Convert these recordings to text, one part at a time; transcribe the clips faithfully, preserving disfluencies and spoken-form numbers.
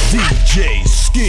D J Ski.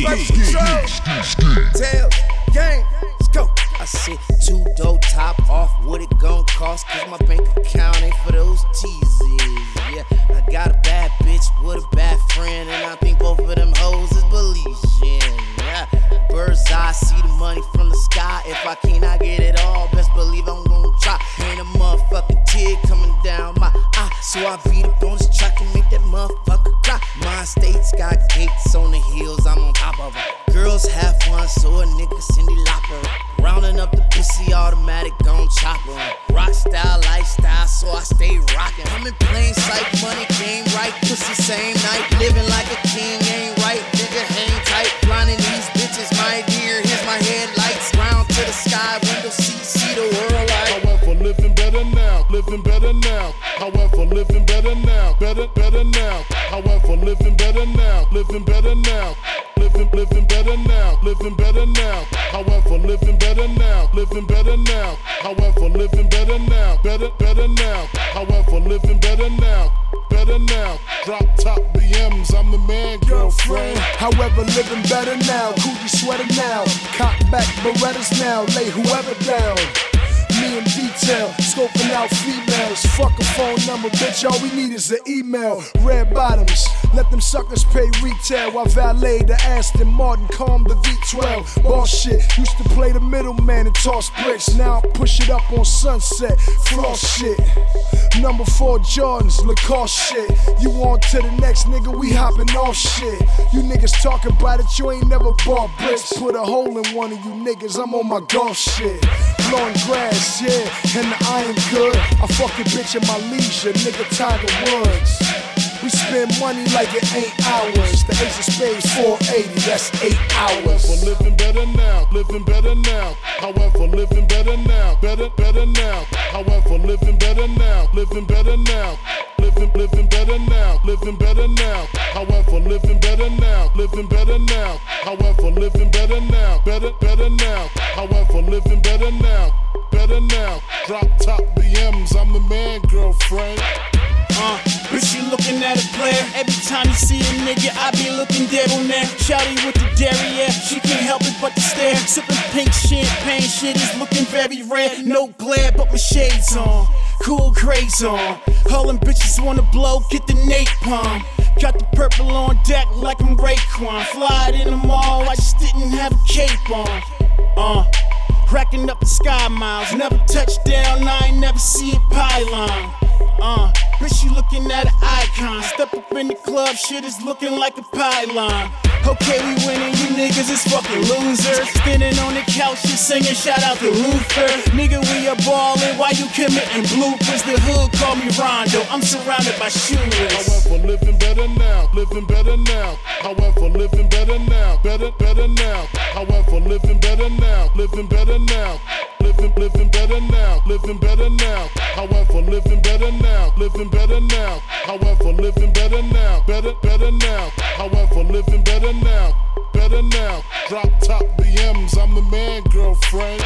Tails, gang, let's go. I said two dough top off, what it gon' cost? Cause my bank account ain't for those teases. Yeah, I got a bad bitch with a bad friend, and I think both of them hoes is Belizean. Yeah, bird's eye, see the money from the sky. If I cannot get it all, best believe I'm gon' try. Ain't a motherfucking tear coming down my eye, so I beat up on this track and make that motherfucker cry. My states got gates on the hills, I'm on top of them. Girls have fun, so a nigga Cindy Lauper. Rounding up the pussy, automatic gon' chopper. Rock style, lifestyle, so I stay rockin'. I'm in plain sight, money game right, pussy same night. Living like a king ain't right, nigga hang tight. Blinding these bitches, my dear, here's my headlights. Round to the sky, window seat, see the world like. However, living better now, living better now. However, living better now, better, better now. However, living better now, living better now. Living, living better now, living better now. However, living better now, living better now. However, living better now, better, better now. However, living better now, better now. Drop top B Ms, I'm the man, girlfriend. However, living better now, Coogi sweater now, cock back Berettas now, lay whoever down. Me in detail, scoping out females. Fuck a phone number, bitch, all we need is an email. Red bottoms, let them suckers pay retail. While valet the Aston Martin, calm the V twelve. Boss shit, used to play the middleman and toss bricks. Now I push it up on Sunset, floss shit. Number four Jordans, Lacoste shit. You on to the next nigga, we hopping off shit. You niggas talking about it, you ain't never bought bricks. Put a hole in one of you niggas, I'm on my golf shit. Blowing grass, yeah, and the iron good. I fuck a bitch in my leisure, nigga Tiger Woods. We spend money like it ain't ours. The ace of spades four eighty, that's eight hours. However, living better now, living better now. However, living better now, better, better now. However, living better now, living better now. Living, living better now, living better now. However, living better now, living better now. However, living better now, better, better now. However, living better now, better now. Drop top B Ms, I'm the man, girlfriend. Uh, bitch, you looking at a player. Every time you see a nigga, I be looking dead on there. Shouty with the derriere, she can't help it but to stare. Sipping pink champagne, shit is looking very rare. No glare, but my shades on. Cool grays on. All them bitches wanna blow, get the napalm. Got the purple on deck like I'm Raekwon. Fly it in the mall, I just didn't have a cape on. Uh, racking up the sky miles. Never touched down, I ain't never see a pylon. Uh, bitch, you looking at an icon. Step up in the club, shit is looking like a pylon. Okay, we winning, you niggas is fucking losers. Standing on the couch, just singing, shout out to Luther. Nigga, we are ballin', why you committing bloopers? The hood call me Rondo, I'm surrounded by shooters. However, living better now, living better now. However, living better now, better, better now. However, living better now, living better now. Living, living better now, living better now. However, living better now, living better now. However, living better now, better, better now. However, living better now, better now. Drop top B Ms, I'm the man, girlfriend.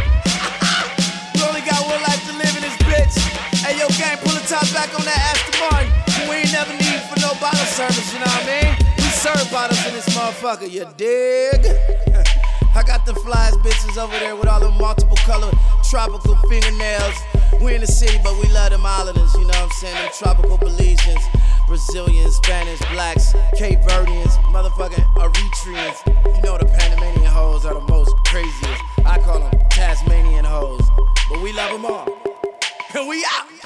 We only got one life to live in this bitch. Hey, yo, gang, pull the top back on that Aston Martin. We ain't never need for no bottle service, you know what I mean? We serve bottles in this motherfucker, you dig? I got the flies bitches over there with all the multiple color tropical fingernails. We in the city, but we love them islanders, you know what I'm saying? Them tropical Belizeans, Brazilians, Spanish, blacks, Cape Verdeans, motherfucking Eritreans. You know the Panamanian hoes are the most craziest. I call them Tasmanian hoes, but we love them all. And we out.